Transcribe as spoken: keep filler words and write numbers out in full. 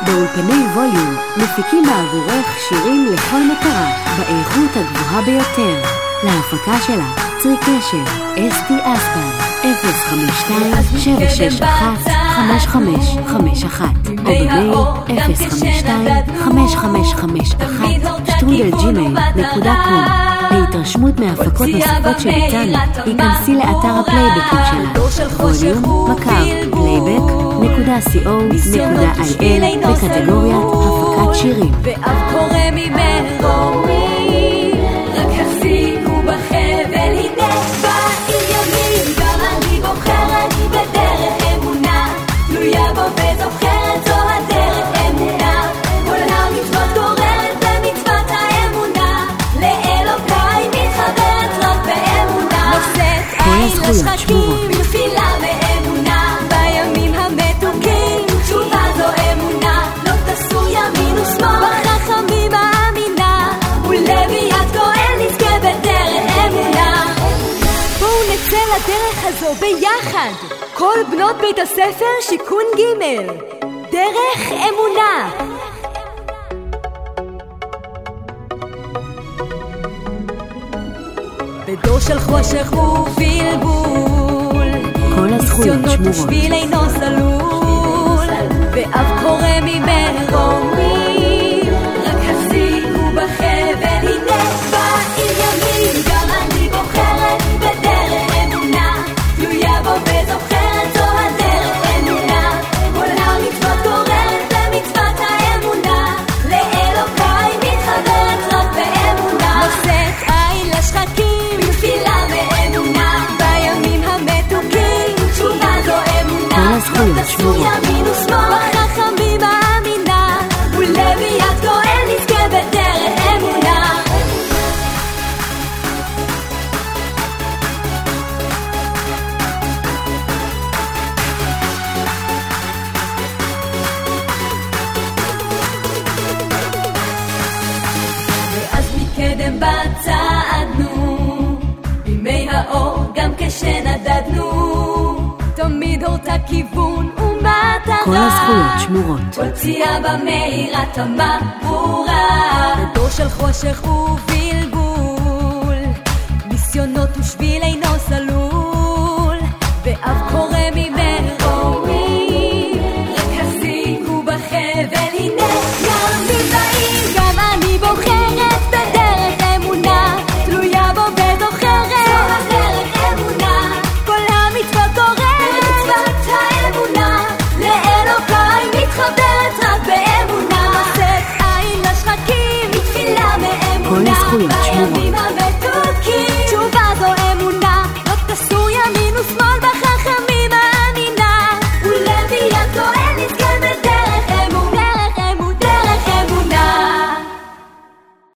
באולפני ווליום מפיקים בעבורך שירים לכל מטרה באיכות הגבוהה ביותר. להפקה שלה צרי קשר אסתי אספן אפס חמש שתיים שבע שש אחת חמש חמש חמש אחת או במייל אפס חמש שתיים חמש חמש חמש אחת שטרודל ג'ימייל נקודה קום. להתרשמות מהפקות נוספות שביצענו היכנסי לאתר הפלייבקים שלה ווליום מקר פלייבק נקודה סי או נקודה איי אל בקטגוריית הפקת שירים. ואף קורא ממרומי רק הפסיקו בחבל הנה בעיר ימים גם אני בוחרת בדרך אמונה תלויה בו וזוכרת זו הדרך אמונה כל המצוות גוררת במצוות האמונה לאלוקיי מתחברת רק באמונה נושאת עין לשחקים תפילה ואמונה בימים המתוקים תשובה זו אמונה לא תעשו ימין ושמאל בחכמים האמינה ולביאת גואל נזכה בדרך אמונה. בואו נצא לדרך הזו ביחד כל בנות בית הספר שיכון ג' דרך אמונה. בדור של חושך ובלבול כל הזכויות שמורות בשביל אינו סלול ואף קורא ממרומי רק הפסיקו בחבל הנה בעיר ימים גם אני בוחרת בדרך אמונה תלויה בו וזוכרת זו הדרך אמונה כל המצוות גוררת במצוות האמונה לאלוקיי מתחברת רק באמונה נושאת עין לשחקים תפילה ואמונה בימים המתוקים תשובה זו אמונה הזכויות שמורות ימין ושמאל בחכמים האמינה ולביאת גואל נזכה בדרך אמונה. ואז מקדם בצעדנו בימי האור גם כשנדדנו תמיד הורתה כיוון ומטרה כל הזכויות שמורות כל פציעה במהירה תמה ברורה בדור של חושך ובלבול ניסיונות ושביל אינו סלול ואף קורא